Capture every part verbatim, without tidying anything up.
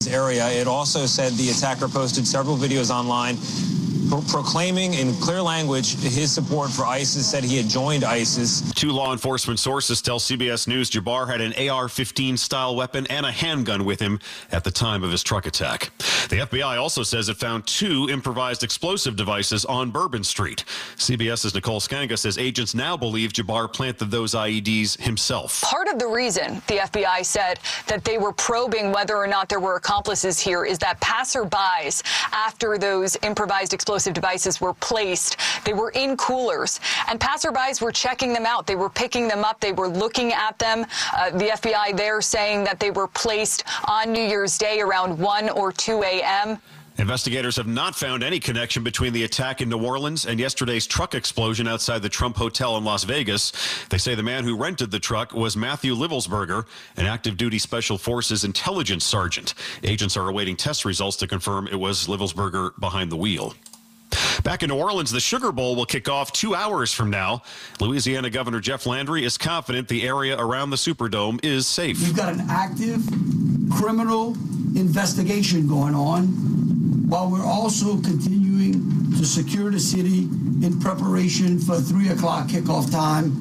area. It also said the attacker posted several videos online pro- proclaiming in clear language his support for ISIS, said he had joined ISIS. Two law enforcement sources tell C B S News Jabbar had an A R fifteen style weapon and a handgun with him at the time of his truck attack. The F B I also says it found two improvised explosive devices on Bourbon Street. CBS's Nicole Skanga says agents now believe Jabbar planted those I E Ds himself. Part of the reason the F B I said that they were probing whether or not there were accomplices here is that passerbys, after those improvised explosive devices were placed, they were in coolers, and passerbys were checking them out. They were picking them up. They were looking at them. Uh, the F B I there saying that they were placed on New Year's Day around one or two a.m. Investigators have not found any connection between the attack in New Orleans and yesterday's truck explosion outside the Trump Hotel in Las Vegas. They say the man who rented the truck was Matthew Livelsberger, an active duty Special Forces intelligence sergeant. Agents are awaiting test results to confirm it was Livelsberger behind the wheel. Back in New Orleans, the Sugar Bowl will kick off two hours from now. Louisiana Governor Jeff Landry is confident the area around the Superdome is safe. We've got an active criminal investigation going on, while we're also continuing to secure the city in preparation for three o'clock kickoff time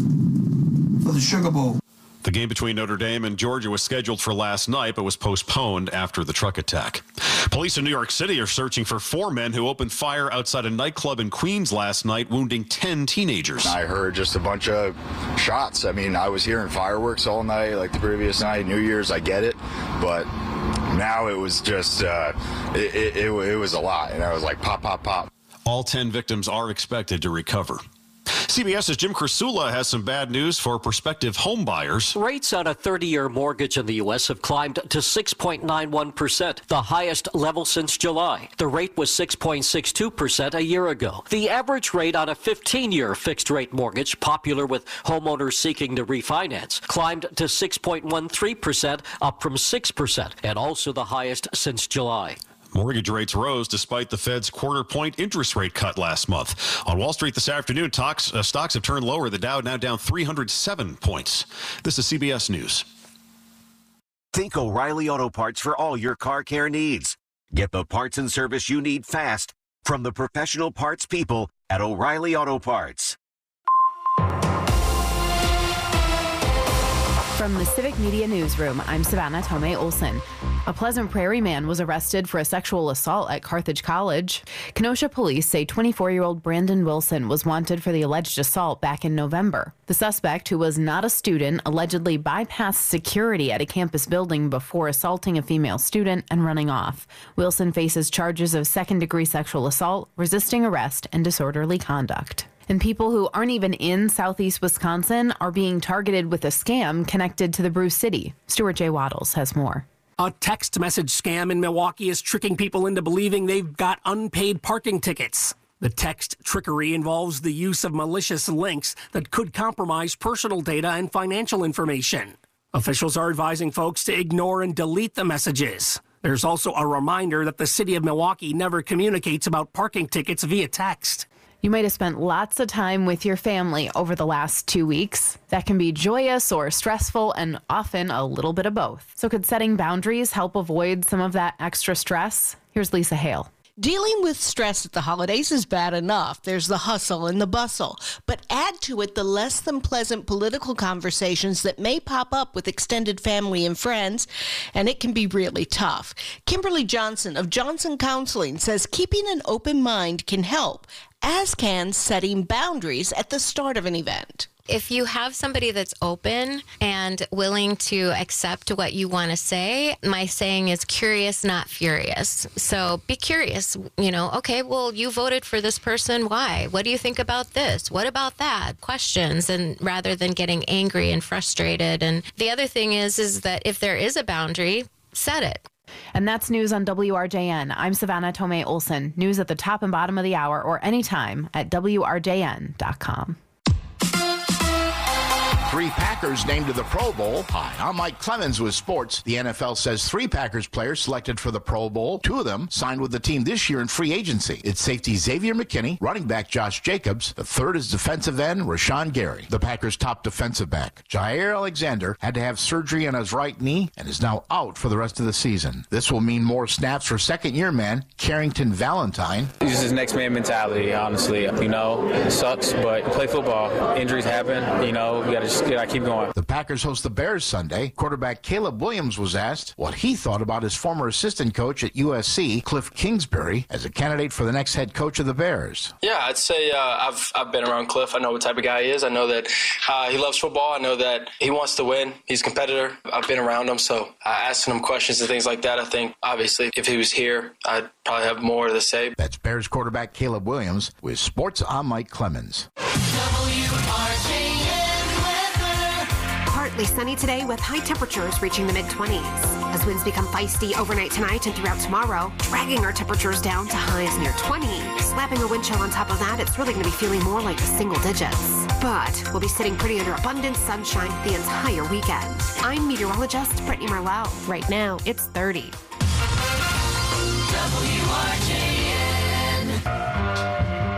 for the Sugar Bowl. The game between Notre Dame and Georgia was scheduled for last night, but was postponed after the truck attack. Police in New York City are searching for four men who opened fire outside a nightclub in Queens last night, wounding ten teenagers. I heard just a bunch of shots. I mean, I was hearing fireworks all night, like the previous night, New Year's, I get it, but now it was just, uh, it, it, it, it was a lot, and I was like, pop, pop, pop. All ten victims are expected to recover. CBS's Jim Krasula has some bad news for prospective home buyers. Rates on a thirty-year mortgage in the U S have climbed to six point nine one percent, the highest level since July. The rate was six point six two percent a year ago. The average rate on a fifteen-year fixed-rate mortgage, popular with homeowners seeking to refinance, climbed to six point one three percent, up from six percent, and also the highest since July. Mortgage rates rose despite the Fed's quarter-point interest rate cut last month. On Wall Street this afternoon, talks, uh, stocks have turned lower. The Dow now down three hundred seven points. This is C B S News. Think O'Reilly Auto Parts for all your car care needs. Get the parts and service you need fast from the professional parts people at O'Reilly Auto Parts. From the Civic Media Newsroom, I'm Savannah Tomei Olson. A Pleasant Prairie man was arrested for a sexual assault at Carthage College. Kenosha police say twenty-four-year-old Brandon Wilson was wanted for the alleged assault back in November. The suspect, who was not a student, allegedly bypassed security at a campus building before assaulting a female student and running off. Wilson faces charges of second-degree sexual assault, resisting arrest, and disorderly conduct. And people who aren't even in southeast Wisconsin are being targeted with a scam connected to the Brew City. Stuart J. Waddles has more. A text message scam in Milwaukee is tricking people into believing they've got unpaid parking tickets. The text trickery involves the use of malicious links that could compromise personal data and financial information. Officials are advising folks to ignore and delete the messages. There's also a reminder that the city of Milwaukee never communicates about parking tickets via text. You might have spent lots of time with your family over the last two weeks. That can be joyous or stressful, and often a little bit of both. So could setting boundaries help avoid some of that extra stress? Here's Lisa Hale. Dealing with stress at the holidays is bad enough. There's the hustle and the bustle. But add to it the less than pleasant political conversations that may pop up with extended family and friends, and it can be really tough. Kimberly Johnson of Johnson Counseling says keeping an open mind can help, as can setting boundaries at the start of an event. If you have somebody that's open and willing to accept what you want to say, my saying is curious, not furious. So be curious, you know, okay, well, you voted for this person. Why? What do you think about this? What about that? Questions, and rather than getting angry and frustrated. And the other thing is, is that if there is a boundary, set it. And that's news on W R J N. I'm Savannah Tomei Olson. News at the top and bottom of the hour or anytime at W R J N dot com. Three Packers named to the Pro Bowl. Hi, I'm Mike Clemens with sports. The N F L says three Packers players selected for the Pro Bowl. Two of them signed with the team this year in free agency. It's safety Xavier McKinney, running back Josh Jacobs. The third is defensive end Rashawn Gary. The Packers' top defensive back, Jair Alexander, had to have surgery on his right knee and is now out for the rest of the season. This will mean more snaps for second-year man Carrington Valentine. This is next man mentality, honestly. You know, it sucks, but play football. Injuries happen. You know, you got to just gotta keep going. The Packers host the Bears Sunday. Quarterback Caleb Williams was asked what he thought about his former assistant coach at U S C, Cliff Kingsbury, as a candidate for the next head coach of the Bears. Yeah, I'd say uh, I've I've been around Cliff. I know what type of guy he is. I know that uh, he loves football. I know that he wants to win. He's a competitor. I've been around him, so uh, asking him questions and things like that, I think, obviously, if he was here, I'd probably have more to say. That's Bears quarterback Caleb Williams. With sports, I'm Mike Clemens. Partly sunny today with high temperatures reaching the mid twenties. As winds become feisty overnight tonight and throughout tomorrow, dragging our temperatures down to highs near twenty. Slapping a wind chill on top of that, it's really going to be feeling more like the single digits. But we'll be sitting pretty under abundant sunshine the entire weekend. I'm meteorologist Brittany Marlowe. Right now, it's thirty. W R J N.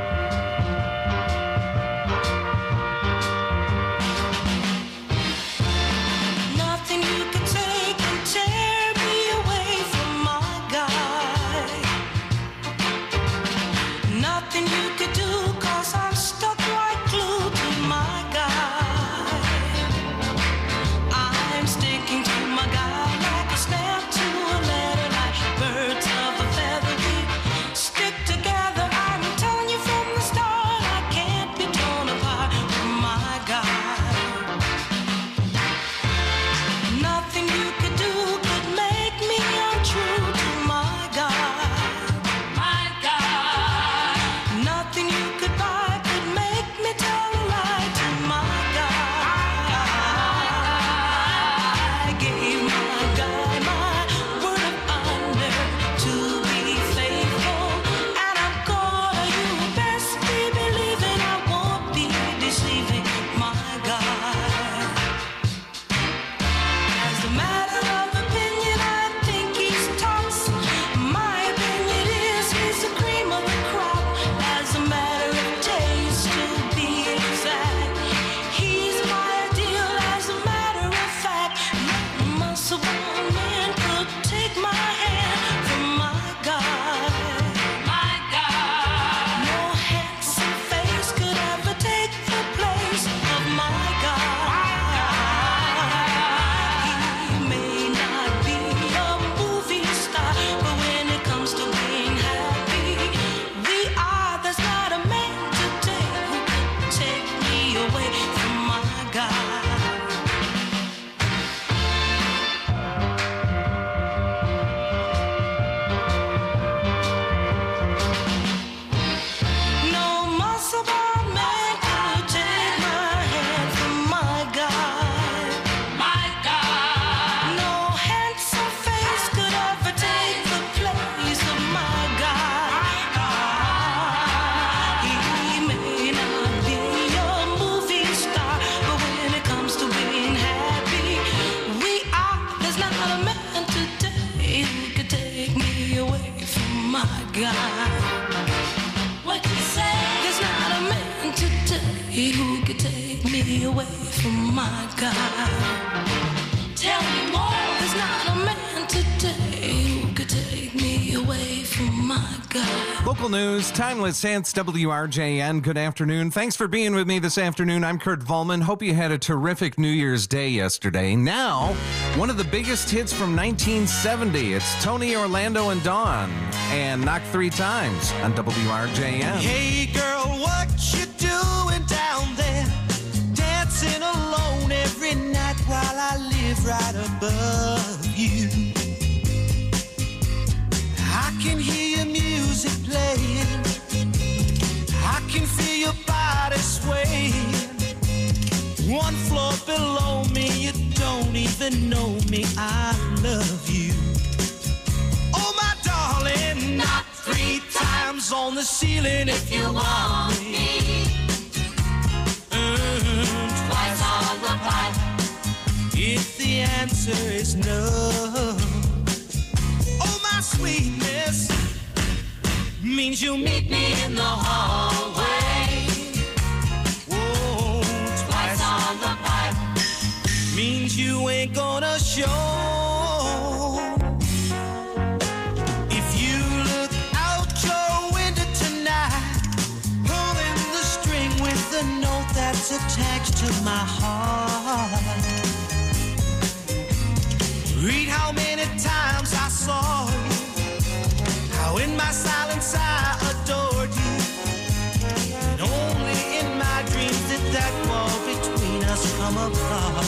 Local news, timeless hits, W R J N. Good afternoon. Thanks for being with me this afternoon. I'm Kurt Volman. Hope you had a terrific New Year's Day yesterday. Now, one of the biggest hits from nineteen seventy. It's Tony, Orlando, and Dawn. And Knock Three Times on W R J N. Hey, girl, what you doing down there? Dancing alone every night while I live right above you. I can hear your music playing. I can feel your body swaying. One floor below me, you don't even know me. I love you. Oh, my darling, knock three times on the ceiling if you want me. Mm, twice on the the answer is no. Oh, my sweetness means you'll meet me in the hallway. Whoa, twice on the pipe means you ain't gonna show. If you look out your window tonight, pulling the string with the note that's attached to my heart. Read how many times I saw you, how in my silence I adored you, and only in my dreams did that wall between us come apart.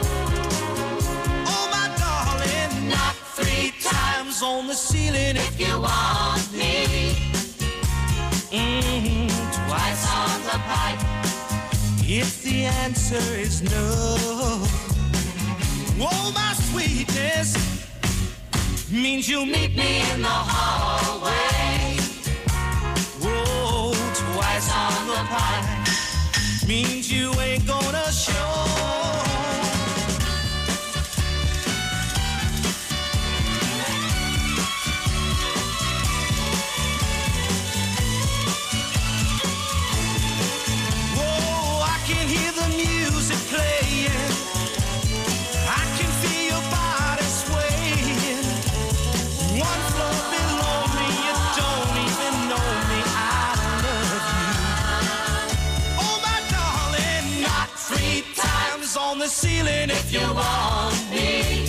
Oh, my darling, knock three times on the ceiling if you want me. Mm-hmm, twice on the pipe if the answer is no. Oh, my sweetness means you'll meet me in the hallway. Whoa, twice on the pipe means you ain't gonna show. Whoa, I can hear the music playing. I can feel your body swaying. One floor below me, you don't even know me. I love you. Oh, my darling, knock three times on the ceiling if you want me.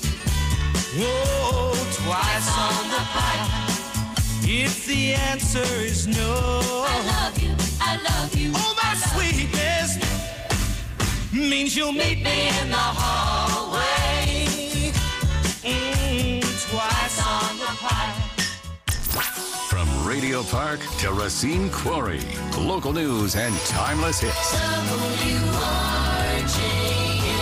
Whoa, twice on the pipe if the answer is no. I love you, I love you. Oh, my sweetness means you'll meet me in the hallway. Mm, twice on the pipe. From Radio Park to Racine Quarry, local news and timeless hits. W R J N.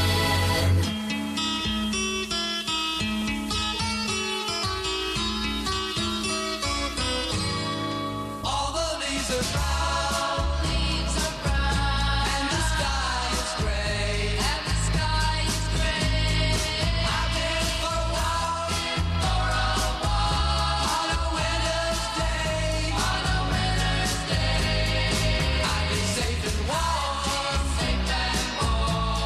All the leaves are brown, leaves are brown, and the sky is gray, and the sky is gray. I've been for a walk, for a walk, on a winter's day, on a winter's day. I've been safe and warm, safe and warm.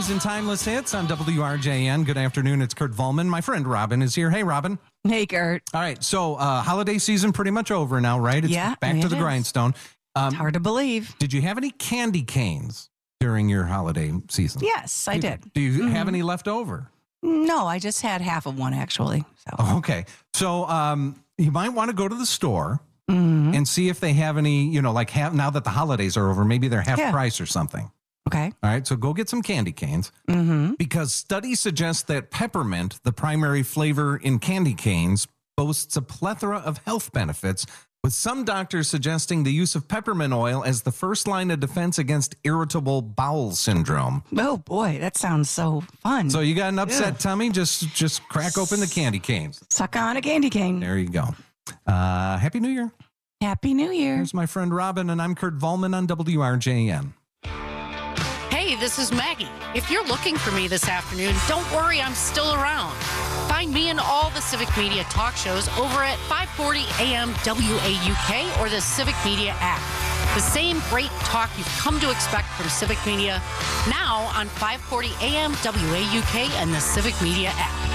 News and Timeless Hits on W R J N. Good afternoon. It's Kurt Volman. My friend Robin is here. Hey, Robin. Hey, Kurt. All right. So uh, holiday season pretty much over now, right? It's yeah. back to the is. grindstone. Um, it's hard to believe. Did you have any candy canes during your holiday season? Yes, I did. Do you mm-hmm. have any left over? No, I just had half of one, actually. So oh, okay. So um, you might want to go to the store mm-hmm. and see if they have any, you know, like have, now that the holidays are over, maybe they're half yeah. price or something. Okay. All right. So go get some candy canes mm-hmm. because studies suggest that peppermint, the primary flavor in candy canes, boasts a plethora of health benefits, with some doctors suggesting the use of peppermint oil as the first line of defense against irritable bowel syndrome. Oh, boy, that sounds so fun. So you got an upset yeah. tummy? Just just crack open the candy canes. Suck on a candy cane. There you go. Uh, Happy New Year. Happy New Year. Here's my friend Robin, and I'm Kurt Volman on W R J N. Hey, this is Maggie. If you're looking for me this afternoon, don't worry, I'm still around. Find me and all the Civic Media talk shows over at five forty A M W A U K or the Civic Media app. The same great talk you've come to expect from Civic Media, now on five forty A M W A U K and the Civic Media app.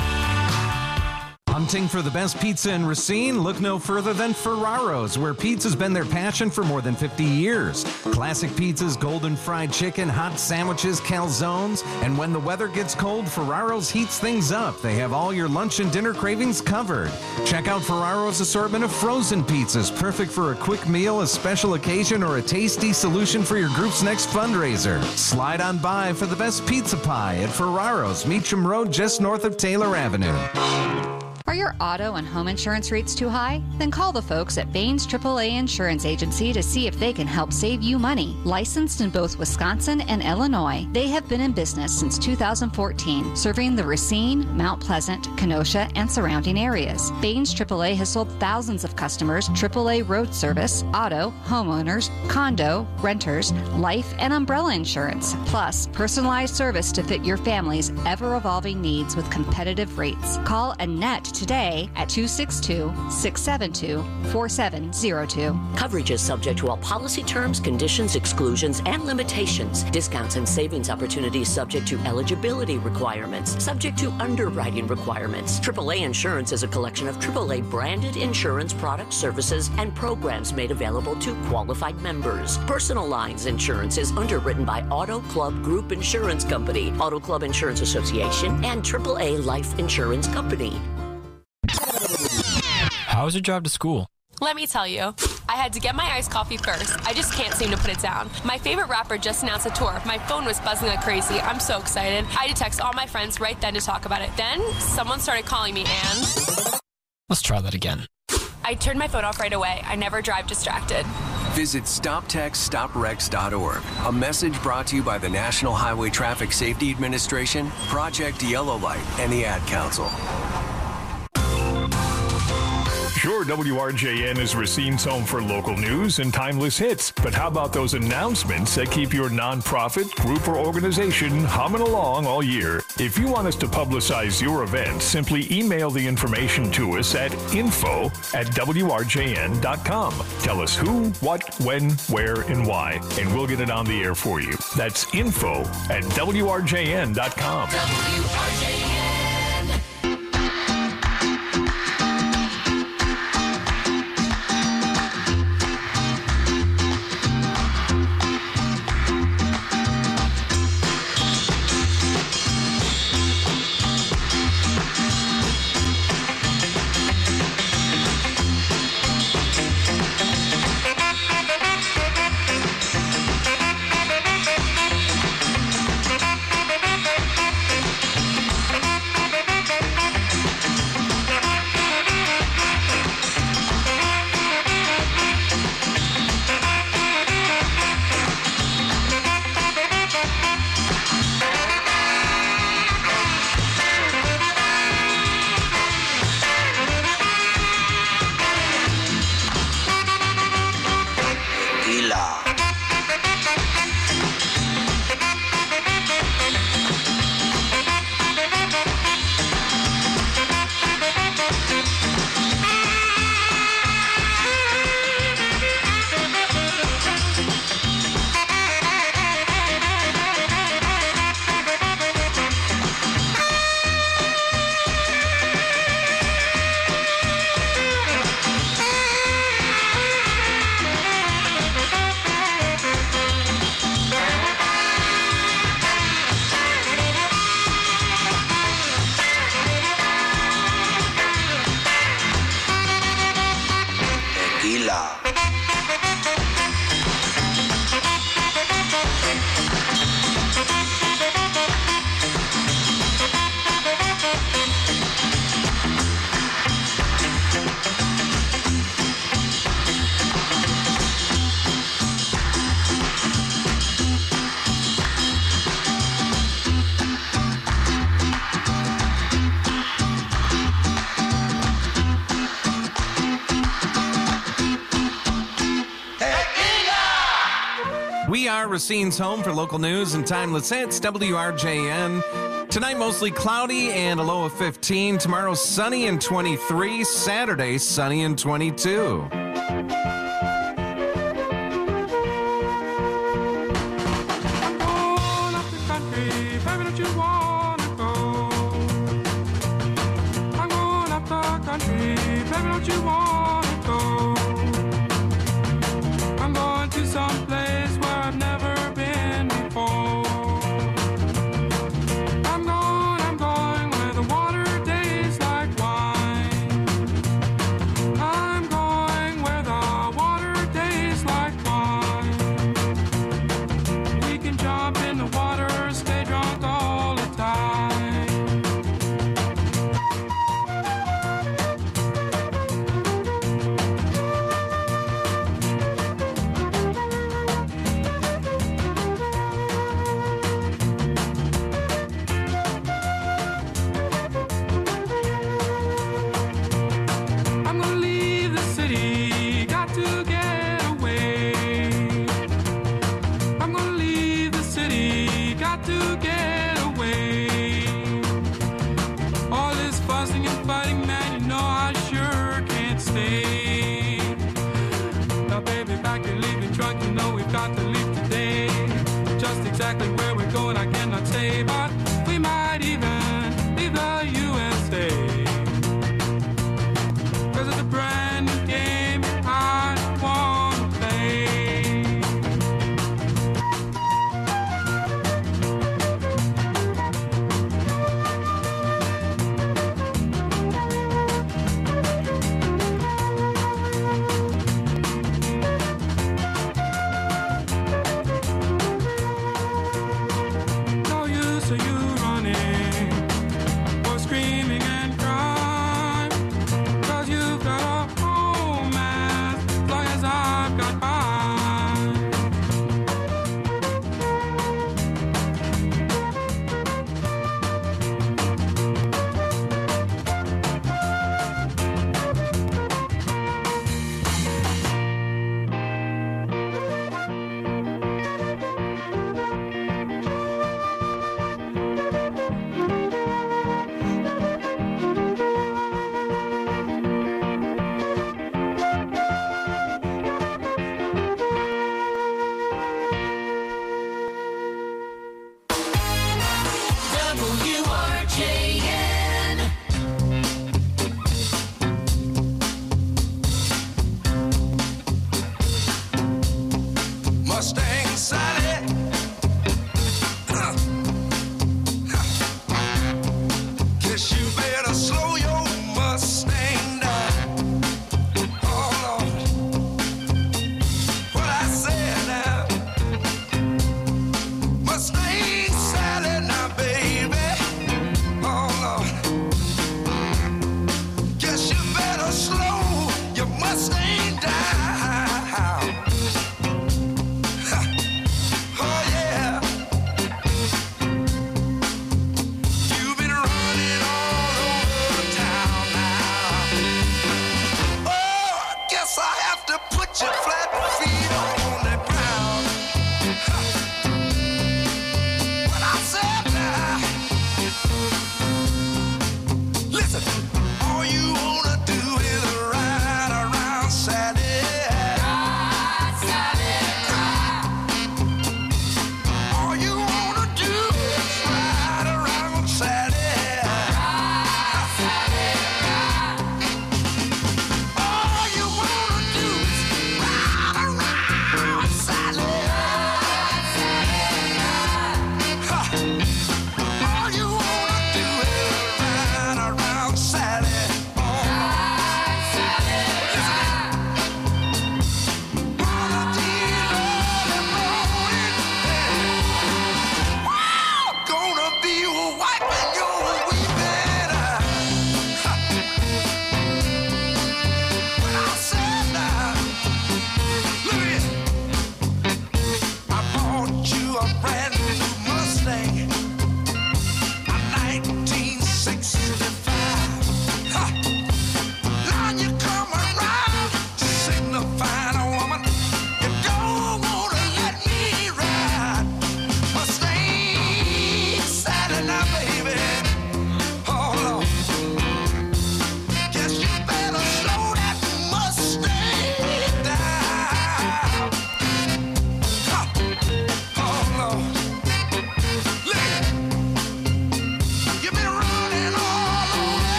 Hunting for the best pizza in Racine? Look no further than Ferraro's, where pizza's been their passion for more than fifty years. Classic pizzas, golden fried chicken, hot sandwiches, calzones, and when the weather gets cold, Ferraro's heats things up. They have all your lunch and dinner cravings covered. Check out Ferraro's assortment of frozen pizzas, perfect for a quick meal, a special occasion, or a tasty solution for your group's next fundraiser. Slide on by for the best pizza pie at Ferraro's, Meacham Road, just north of Taylor Avenue. Are your auto and home insurance rates too high? Then call the folks at Baines triple A Insurance Agency to see if they can help save you money. Licensed in both Wisconsin and Illinois, they have been in business since two thousand fourteen, serving the Racine, Mount Pleasant, Kenosha, and surrounding areas. Baines triple A has sold thousands of customers triple A road service, auto, homeowners, condo, renters, life, and umbrella insurance, plus personalized service to fit your family's ever-evolving needs with competitive rates. Call Annette today at two six two, six seven two, four seven zero two. Coverage is subject to all policy terms, conditions, exclusions, and limitations. Discounts and savings opportunities subject to eligibility requirements, subject to underwriting requirements. triple A Insurance is a collection of triple A branded insurance products, services, and programs made available to qualified members. Personal Lines Insurance is underwritten by Auto Club Group Insurance Company, Auto Club Insurance Association, and triple A Life Insurance Company. How was your drive to school? Let me tell you, I had to get my iced coffee first. I just can't seem to put it down. My favorite rapper just announced a tour. My phone was buzzing like crazy. I'm so excited. I had to text all my friends right then to talk about it. Then someone started calling me and... Let's try that again. I turned my phone off right away. I never drive distracted. Visit stop text stop wrecks dot org. A message brought to you by the National Highway Traffic Safety Administration, Project Yellow Light, and the Ad Council. Sure, W R J N is Racine's home for local news and timeless hits, but how about those announcements that keep your nonprofit, group, or organization humming along all year? If you want us to publicize your event, simply email the information to us at info at W R J N dot com. Tell us who, what, when, where, and why, and we'll get it on the air for you. That's info at W R J N dot com. W R J N. We are Racine's home for local news and timeless hits, W R J N. Tonight, mostly cloudy and a low of fifteen. Tomorrow, sunny and twenty-three. Saturday, sunny and twenty-two. All you wanna do is ride.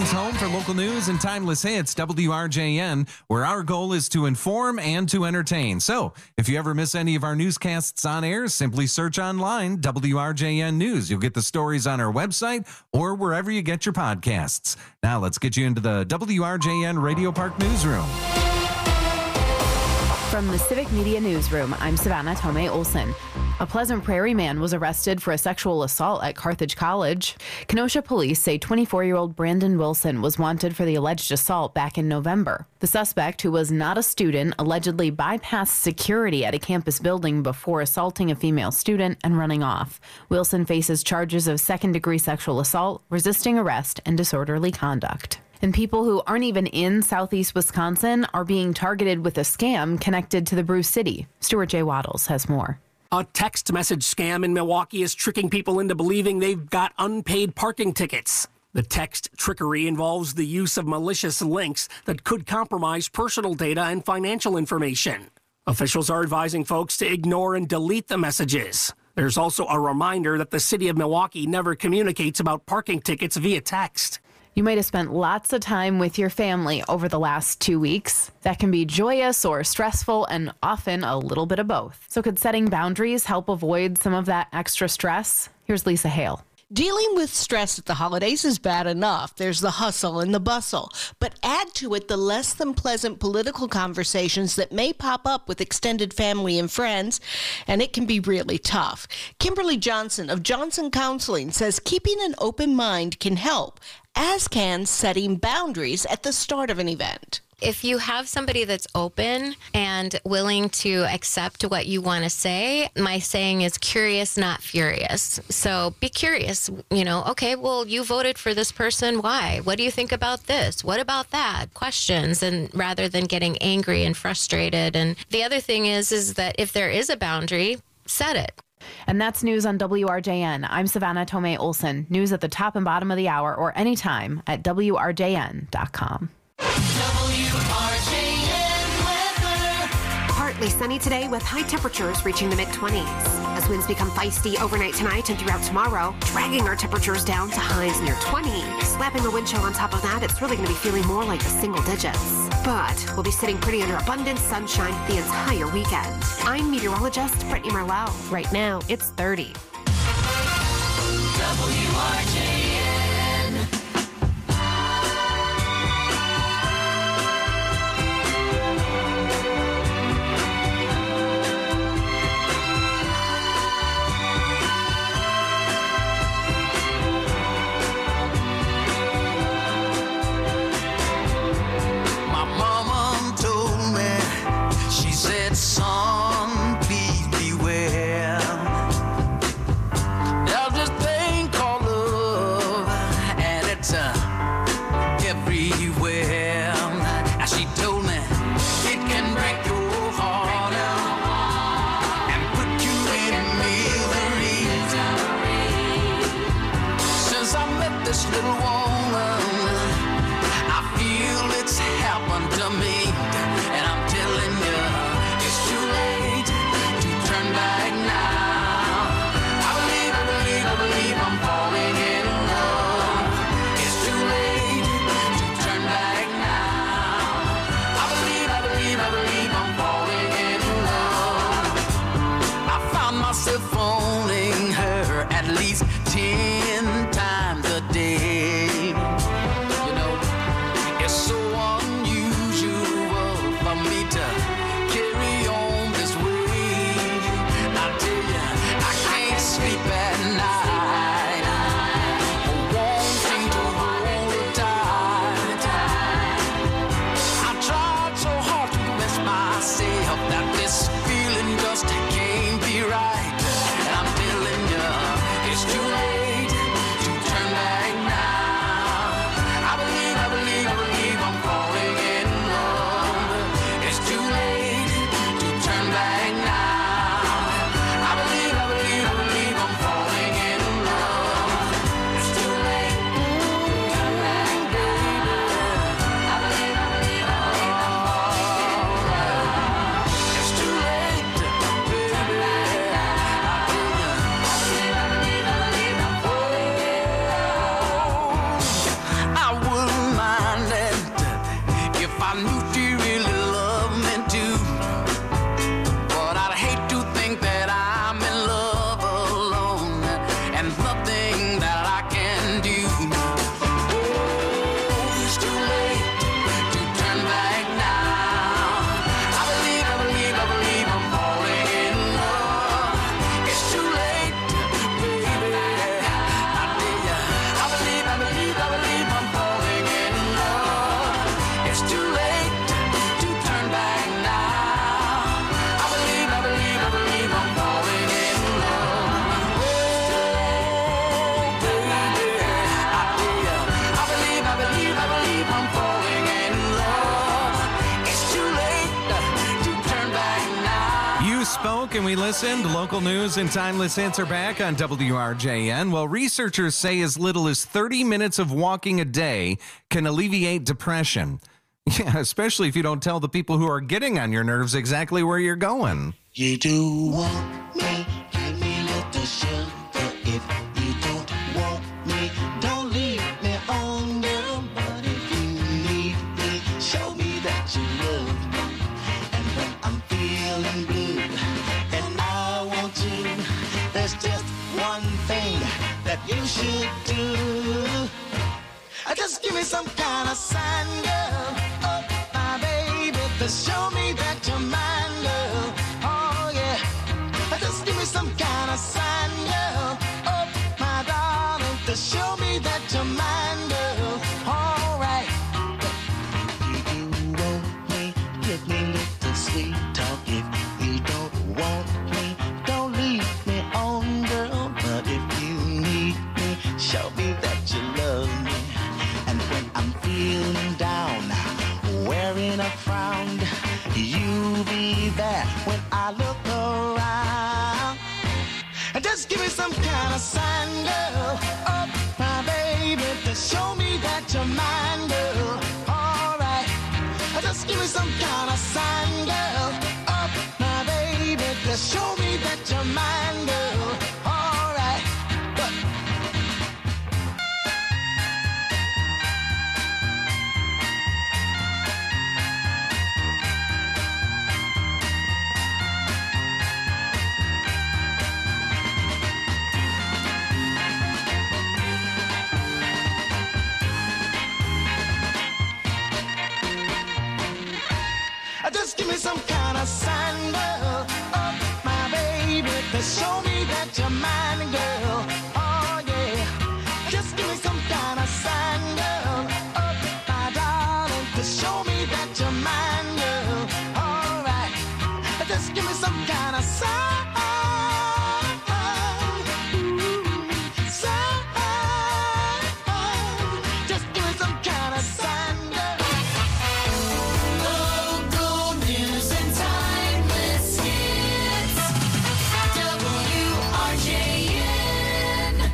Milwaukee's home for local news and timeless hits, W R J N, where our goal is to inform and to entertain. So, if you ever miss any of our newscasts on air, simply search online, W R J N News. You'll get the stories on our website or wherever you get your podcasts. Now, let's get you into the W R J N Radio Park Newsroom. From the Civic Media Newsroom, I'm Savannah Tomei Olson. A Pleasant Prairie man was arrested for a sexual assault at Carthage College. Kenosha police say twenty-four-year-old Brandon Wilson was wanted for the alleged assault back in November. The suspect, who was not a student, allegedly bypassed security at a campus building before assaulting a female student and running off. Wilson faces charges of second-degree sexual assault, resisting arrest, and disorderly conduct. And people who aren't even in southeast Wisconsin are being targeted with a scam connected to the Brew City. Stuart J. Waddles has more. A text message scam in Milwaukee is tricking people into believing they've got unpaid parking tickets. The text trickery involves the use of malicious links that could compromise personal data and financial information. Officials are advising folks to ignore and delete the messages. There's also a reminder that the city of Milwaukee never communicates about parking tickets via text. You might have spent lots of time with your family over the last two weeks. That can be joyous or stressful and often a little bit of both. So could setting boundaries help avoid some of that extra stress? Here's Lisa Hale. Dealing with stress at the holidays is bad enough. There's the hustle and the bustle. But add to it the less than pleasant political conversations that may pop up with extended family and friends, and it can be really tough. Kimberly Johnson of Johnson Counseling says keeping an open mind can help, as can setting boundaries at the start of an event. If you have somebody that's open and willing to accept what you want to say, my saying is curious, not furious. So be curious, you know, okay, well, you voted for this person. Why? What do you think about this? What about that? Questions, and rather than getting angry and frustrated. And the other thing is, is that if there is a boundary, set it. And that's news on W R J N. I'm Savannah Tomei Olson. News at the top and bottom of the hour or anytime at W R J N dot com. Partly sunny today with high temperatures reaching the mid twenties. As winds become feisty overnight tonight and throughout tomorrow, dragging our temperatures down to highs near twenty. Slapping a wind chill on top of that, it's really going to be feeling more like the single digits. But we'll be sitting pretty under abundant sunshine the entire weekend. I'm meteorologist Brittany Merlau. Right now, it's thirty. W R J N. My mama told me, she said, son, please beware. There's this thing called love. if I knew she really loved me too. But I'd hate to think that I'm in love alone and nothing that I can do. Oh, it's too late to turn back now. I believe, I believe, I believe I'm falling in love. It's too late, baby. I tell ya, I believe, I believe, I believe I'm falling in love. It's too late to turn back now. I believe, I believe, I believe I'm falling in love. Oh, baby, I tell ya, I believe, I believe, I believe I'm falling in love. It's too late to turn back now. You spoke and we listened. Local news and timeless hits are back on W R J N. Well, researchers say as little as thirty minutes of walking a day can alleviate depression. Yeah, especially if you don't tell the people who are getting on your nerves exactly where you're going. You do want me, give me little sugar. If you don't want me, don't leave me on girl. But if you need me, show me that you love me. And when I'm feeling blue and I want you, there's just one thing that you should do. Uh, Just give me some kind of sign, girl. Oh, my baby, to show me that you're mine, girl. Oh, yeah. Uh, Just give me some kind of sign, girl. Oh, my darling, to show me that you're mine, girl. All right. If you want me, give me little sweet talk. If you don't want me, don't leave me on, girl. But if you need me, show me that you love me. And when I'm feeling down, wearing a frown, you be there when I look around. And just give me some kind of sign, girl. Oh, my baby, to show me that you're mine, girl. All right. Just give me some kind of sign, girl. Oh, my baby, to show me that you're mine, girl. All right. But just give me some kind of sign, girl. Oh, my baby, to show me that you're mine, girl. Oh, yeah. Just give me some kind of sign, girl. Oh, my darling, to show me that you're mine, girl. All right. Just give me some kind of sign. Ooh, sign. Just give me some kind of sign, girl. Local news and timeless hits. W R J N.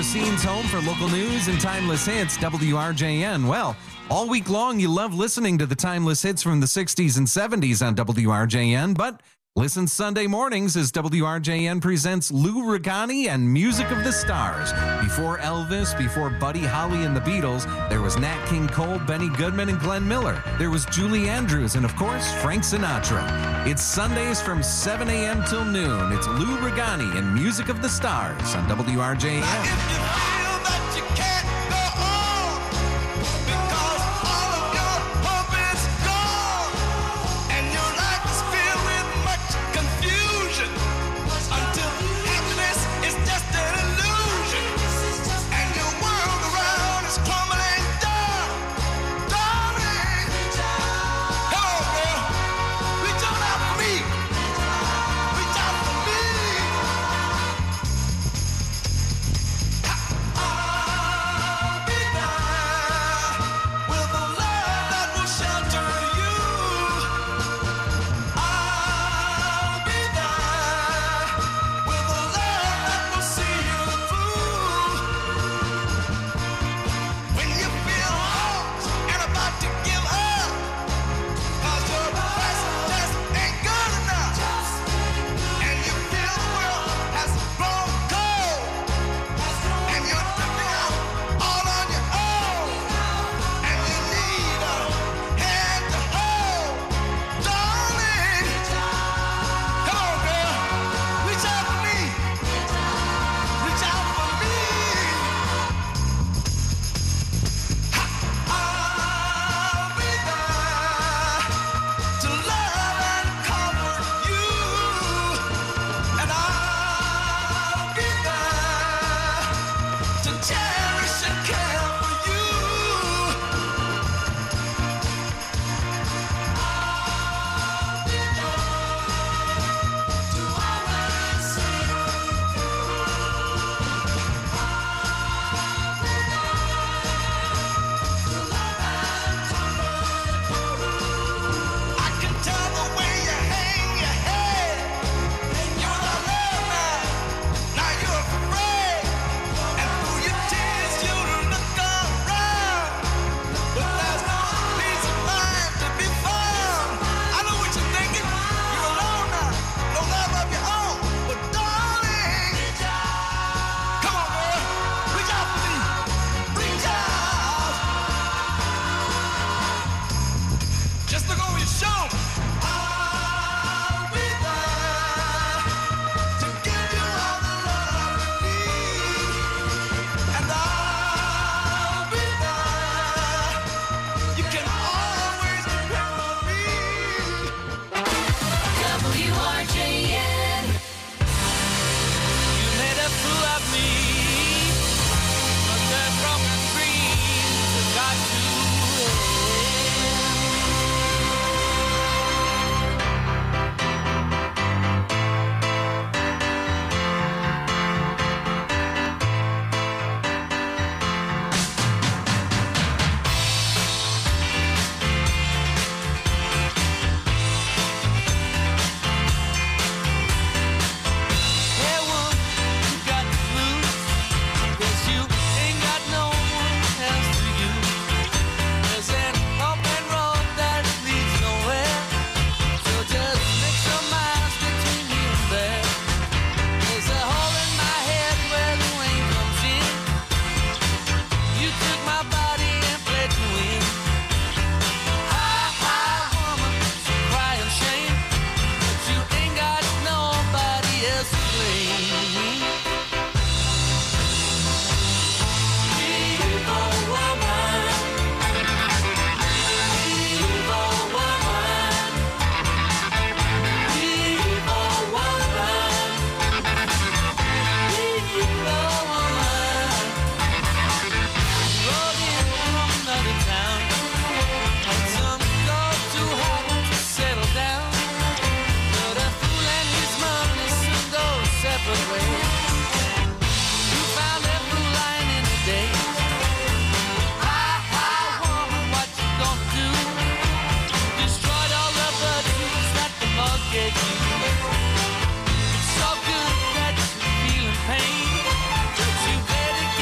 Racine's home for local news and timeless hits, W R J N. Well, all week long, you love listening to the timeless hits from the sixties and seventies on W R J N, but listen Sunday mornings as W R J N presents Lou Regani and Music of the Stars. Before Elvis, before Buddy Holly and the Beatles, there was Nat King Cole, Benny Goodman, and Glenn Miller. There was Julie Andrews, and of course, Frank Sinatra. It's Sundays from seven a.m. till noon. It's Lou Regani and Music of the Stars on W R J N. It's so good that you're feeling pain, but you better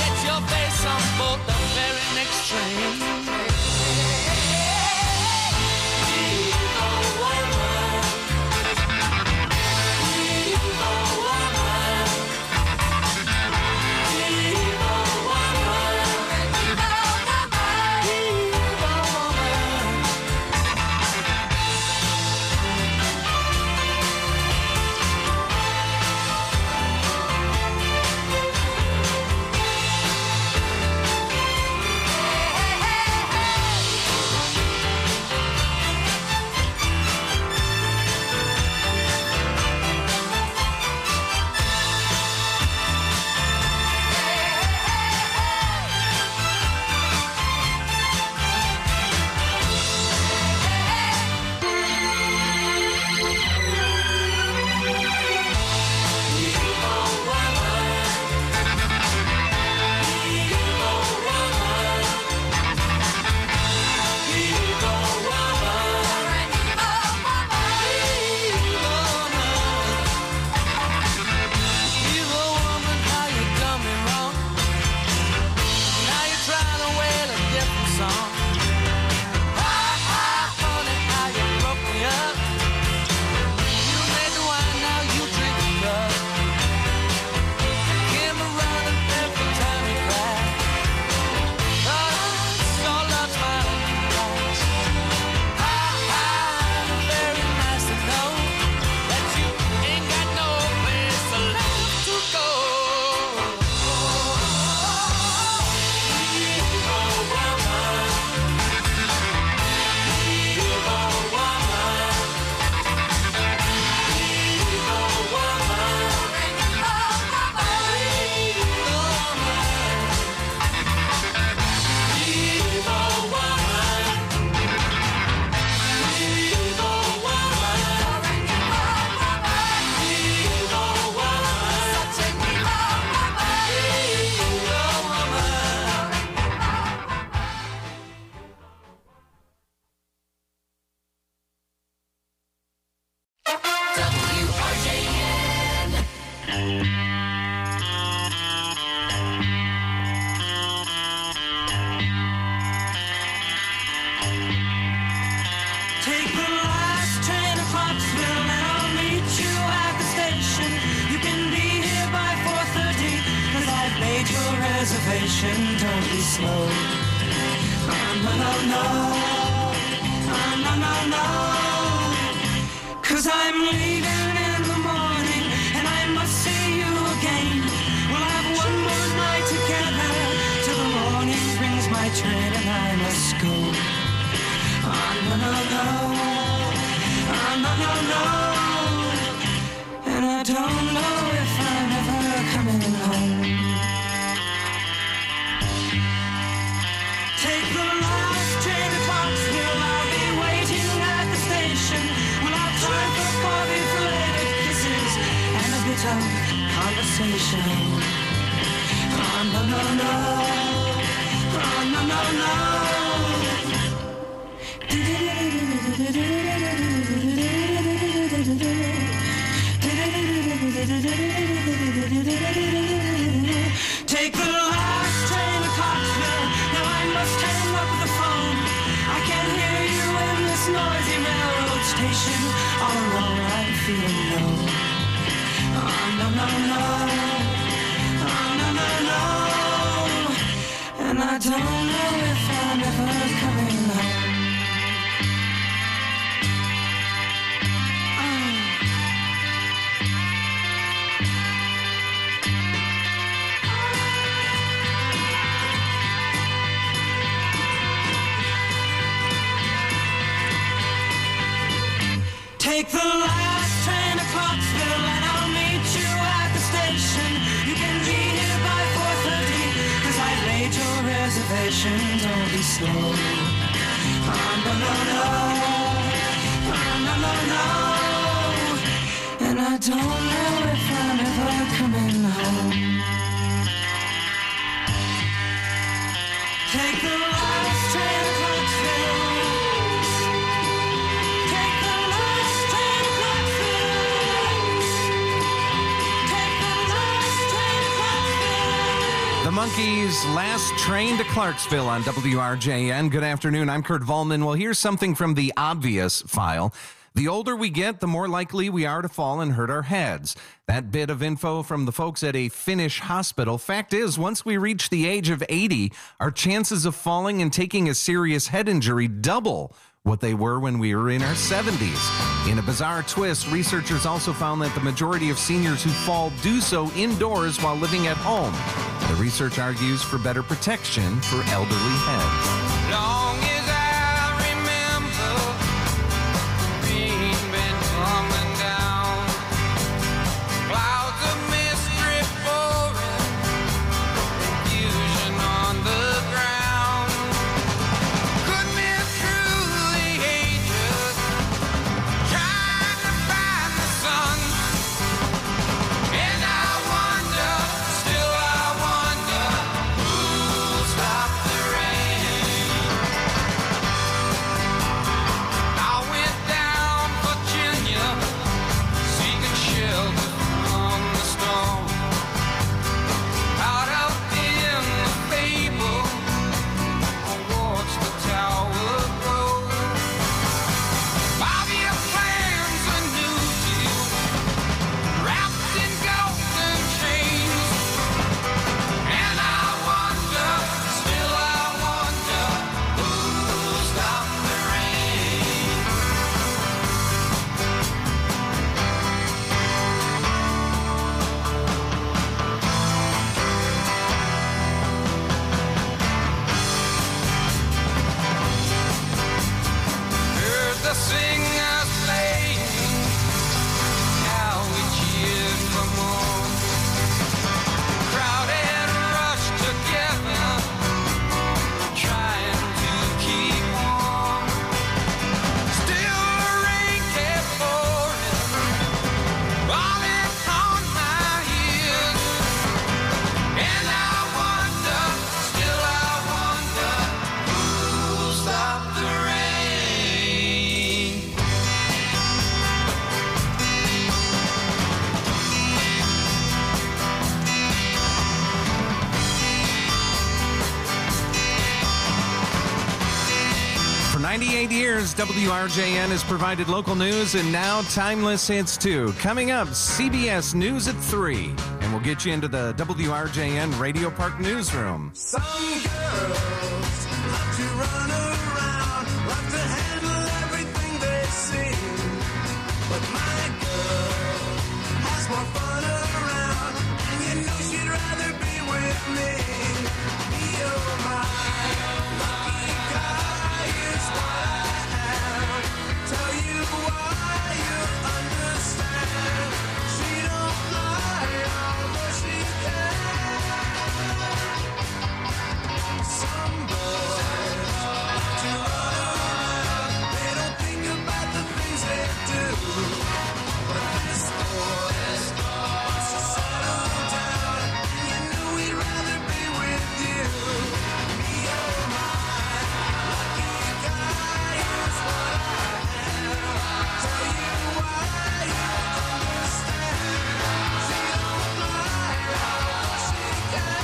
Take the last train to Clarksville and I'll meet you at the station. You can be here by four thirty, cause I've made your reservation. Don't be slow. Oh, no, no, no. Oh, no, no, no. Cause I'm leaving in the morning and I must see you again. We'll have one more night together till the morning brings my train and I must go. Oh, no, no, no. Oh, no, no, no. And I don't know if I'm ever coming home. Take the last train to Clarksville. I'll be waiting at the station. We'll have time for coffee, filleted kisses, and a bit of conversation. Oh, no, no, no. Oh, no, no, no. Take the last train to Clarksville. Now I must hang up the phone. I can't hear you in this noisy railroad station. All alone I'm feeling low. Oh, no, no, no. Oh, no, no, no. And I don't know if I'm ever coming home. Take the last train to Clarksville and I'll meet you at the station. You can be here by four thirty, cause I've made your reservation. Don't be slow. Oh, no, no, no. Oh, no, no, no. And I don't know if I'm ever coming home. Take the last train to Clarksville. The Monkees' Last Train to Clarksville on W R J N. Good afternoon. I'm Kurt Volman. Well, here's something from the obvious file. The older we get, the more likely we are to fall and hurt our heads. That bit of info from the folks at a Finnish hospital. Fact is, once we reach the age of eighty, our chances of falling and taking a serious head injury double what they were when we were in our seventies. In a bizarre twist, researchers also found that the majority of seniors who fall do so indoors while living at home. The research argues for better protection for elderly heads. Long as I remember, the rain been coming down, clouds of mist drift pouring, confusion on the ground. Could be through the ages, trying to find the sun. And I wonder, still I wonder, who'll stop the rain? ninety-eight years, W R J N has provided local news and now Timeless Hits too. Coming up, C B S News at three. And we'll get you into the W R J N Radio Park newsroom. Some girls love to run around, love to handle everything they see. But my girl has more fun around, and you know she'd rather be with me. You're my lucky guy is what I am. Tell you why you understand. She don't lie, although she can. Some boys love to run around. They don't think about the things they do. But this boy wants to settle down, and you know he'd rather be with you. Me, oh my lucky guy is what I am. Tell you why you understand. She don't lie, although she can.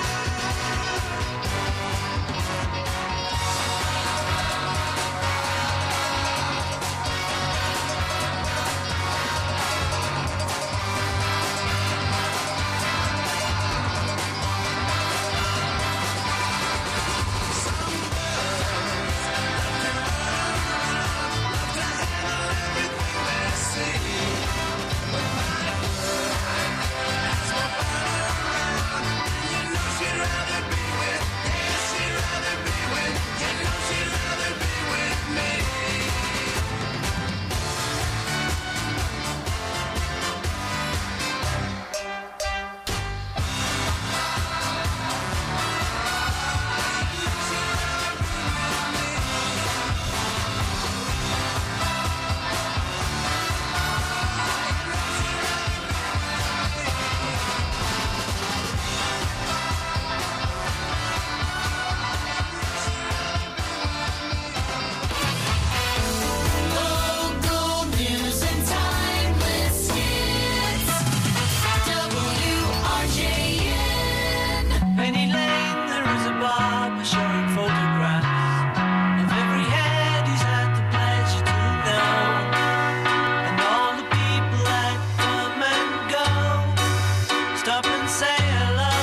Local news and timeless hits. W R J N. Penny Lane, there is a barber showing photographs of every head he's had the pleasure to know, and all the people that come and go. Stop and say hello.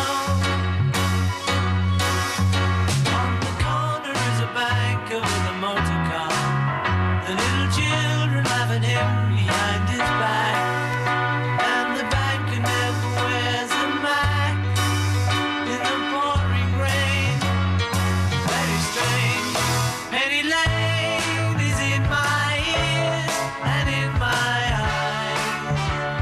On the corner is a banker with a motor car. The little children laughing him behind his back. And the banker never wears a Mac in the pouring rain. Very strange. Penny Lane is in my ears and in my eyes.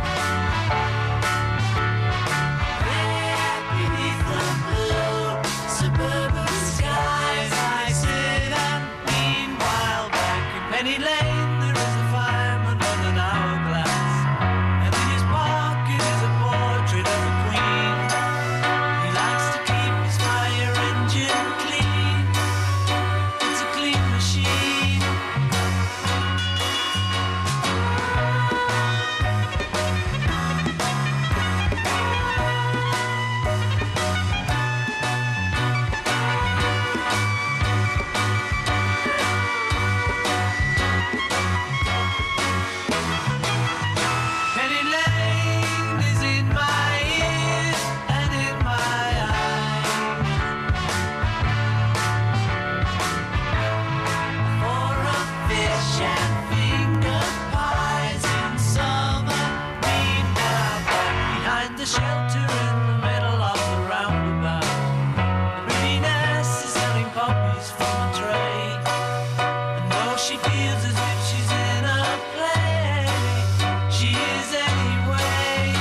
There beneath the blue suburban skies, I sit and meanwhile back in Penny Lane there is a fireman on an hourglass, and in his pocket is a portrait of a queen. He likes to keep his fire engine clean. It's a clean machine. Penny Lane is in my ears and in my eyes. For a fish and finger pies in summer, meanwhile back behind the shelter in the middle of the roundabout, the pretty nurse is selling poppies from a tray. And though she feels as if she's in a play, she is anyway.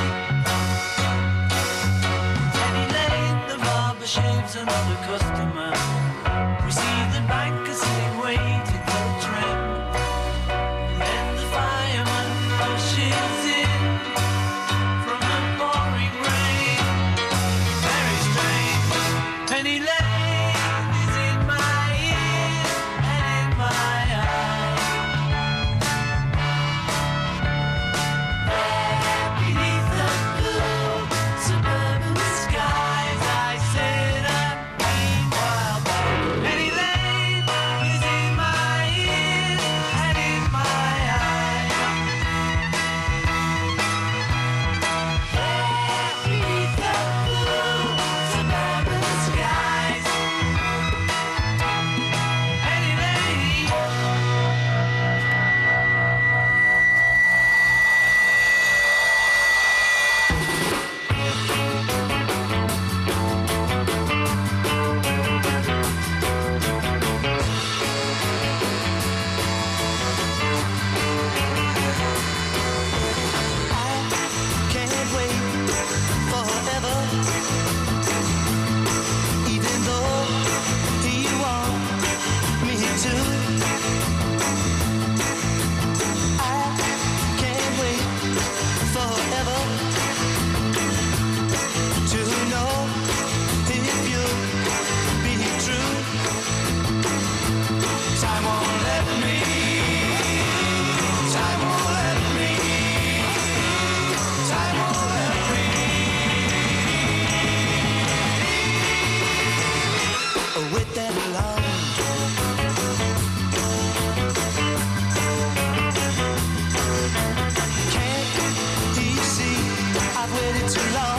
Penny Lane, the barber shaves another customer. We see the banker sitting waiting for a trim. Then the fireman rushes in from the pouring rain. Very strange. Penny Lane is in my ears and in my eyes. There beneath the blue suburban skies, I sit and meanwhile too long.